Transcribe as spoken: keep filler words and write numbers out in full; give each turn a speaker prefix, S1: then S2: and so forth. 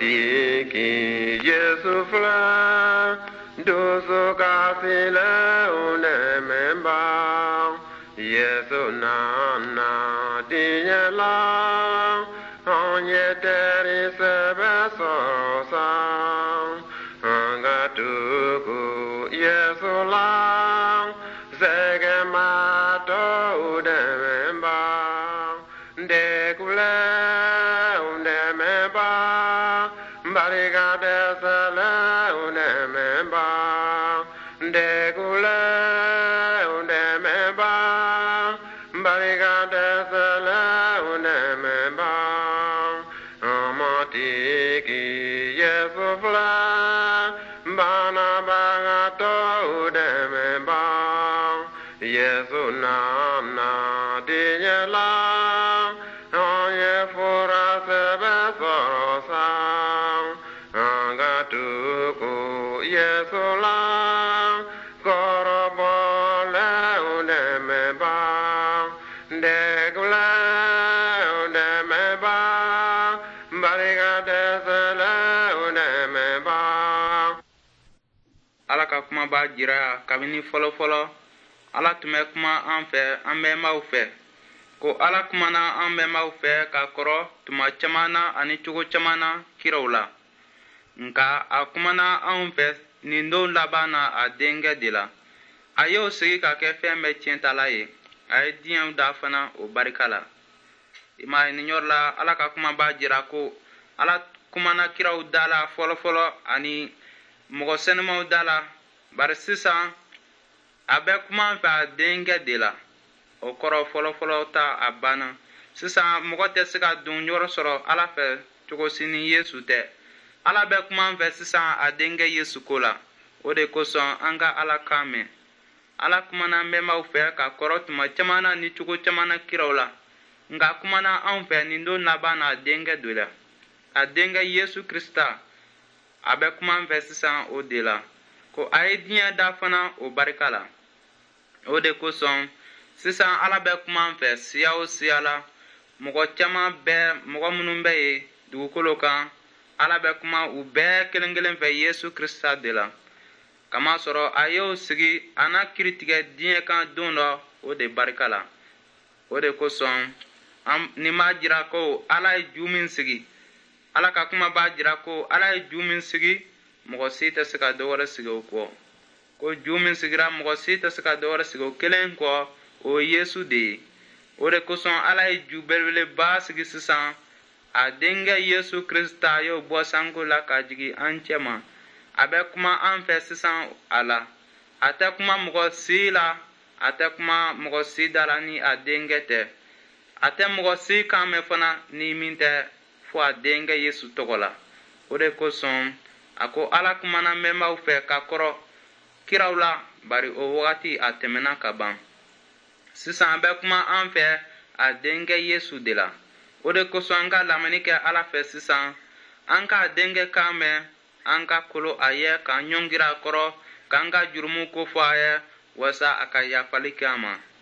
S1: tiki Yesu fla doso kasile une memba Yesu na na dinyela onye teri sebe sosa anga tuku Yesu la zege mato ude memba de kule unde memba bariga de sale unde memba de kule unde memba bariga de sale unde memba amatiki Yesu fla bana baga to ude memba Yesu na na dinyela onye fura sebe sorosa anga tuku Yesu la korobole une meba dekule une meba bariga desele une meba.
S2: Ala ka kuma b'a jira kabini fɔlɔ fɔlɔ Ala tun bɛ kuma an fɛ an bɛnbaw fɛ ko Ala kumana an bɛnbaw fɛ ka kɔrɔ tuma caman na ani cogo caman na kiraw la nka a kumana anw fɛ nin don laban na a denkɛ de la a y'o sigi ka kɛ fɛn bɛɛ tiɲɛtala ye a ye diɲɛ da fana o barika la i m'a ye nin yɔrɔ la Ala ka kuma b'a jira ko Ala kumana kiraw da la fɔlɔ fɔlɔ ani mɔgɔ sɛnɛmaw da la bari sisan a bɛ kuma an fɛ a denkɛ de la o kɔrɔ fɔlɔfɔlɔ ta a banna sisan mɔgɔ tɛ se ka don yɔrɔ sɔrɔ Ala fɛ cogo si ni Yesu tɛ Ala bɛ kuma an fɛ sisan a denkɛ Yesu ko la o de kosɔn an ka Ala kan mɛn Ala kumana an bɛnbaw fɛ ka kɔrɔ tuma caman na ni cogo caman na kiraw la nka kumana anw fɛ nin don laban na a denkɛ de la a denkɛ Yesu Krista a bɛ kuma an fɛ sisan o de la ko a ye diɲɛ da fana o barika la o de kosɔn sisan Ala bɛ kuma an fɛ siya o siya la mɔgɔ caman bɛ mɔgɔ minnu bɛ yen dugukolo kan Ala bɛ kuma u bɛɛ kelen kelen fɛ Yesu Krista de la kamasɔrɔ a y'o sigi a na kiritigɛ diɲɛ kan don dɔ o de barika la o de kosɔn nin b'a jira ko Ala ye ju min sigi Ala ka kuma b'a jira ko Ala ye ju min sigi mɔgɔ si tɛ se ka dɔ wɛrɛ sigi o kɔ ko ju min sigira mɔgɔ si tɛ se ka dɔ wɛrɛ sigi o kelen kɔ o ye Yesu de ye o de kosɔn Ala ye ju belebeleba sigi sisan a denkɛ Yesu Krista y'o bɔ sanko la ka jigin an cɛ ma a bɛ kuma an fɛ sisan a la a tɛ kuma mɔgɔ si la a tɛ kuma mɔgɔ si da la ni a denkɛ tɛ a tɛ mɔgɔ si kan mɛn fana ni min tɛ fo a denkɛ Yesu tɔgɔ la o de kosɔn a ko Ala kumana bɛnbaw fɛ ka kɔrɔ kiraw la bari o wagati a tɛmɛna ka ban sisan a bɛ kuma an fɛ a denkɛ Yesu de la o de kosɔn an ka lamɛnni kɛ Ala fɛ sisan an k'a denkɛ kan mɛn an ka kolo a ye k'an ɲɔngiri a kɔrɔ k'an ka jurumu kofɔ a ye walasa a ka yafali kɛ an ma